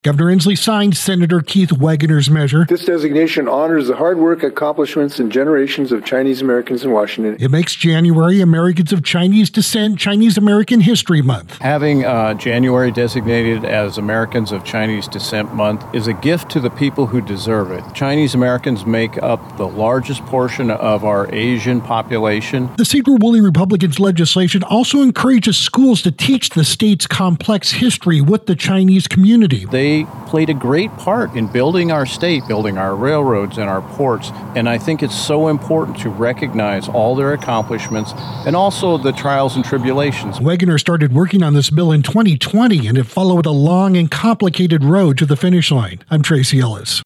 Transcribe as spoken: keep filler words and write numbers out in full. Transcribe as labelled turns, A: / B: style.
A: Governor Inslee signed Senator Keith Wegener's measure.
B: This designation honors the hard work, accomplishments, and generations of Chinese Americans in Washington.
A: It makes January Americans of Chinese Descent Chinese American History Month.
C: Having uh, January designated as Americans of Chinese Descent Month is a gift to the people who deserve it. Chinese Americans make up the largest portion of our Asian population.
A: The Cedar-Woolley Republicans' legislation also encourages schools to teach the state's complex history with the Chinese community.
C: They They played a great part in building our state, building our railroads and our ports, and I think it's so important to recognize all their accomplishments and also the trials and tribulations.
A: Wegener started working on this bill in twenty twenty, and it followed a long and complicated road to the finish line. I'm Tracy Ellis.